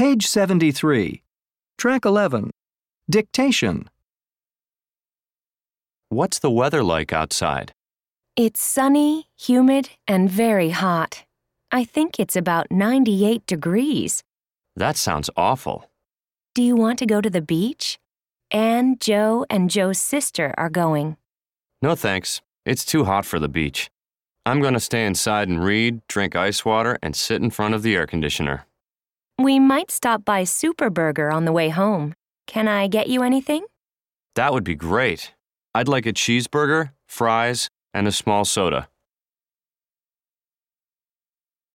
Page 73. Track 11. Dictation. What's the weather like outside? It's sunny, humid, and very hot. I think it's about 98 degrees. That sounds awful. Do you want to go to the beach? Anne, Joe, and Joe's sister are going. No thanks. It's too hot for the beach. I'm going to stay inside and read, drink ice water, and sit in front of the air conditioner. We might stop by Superburger on the way home. Can I get you anything? That would be great. I'd like a cheeseburger, fries, and a small soda.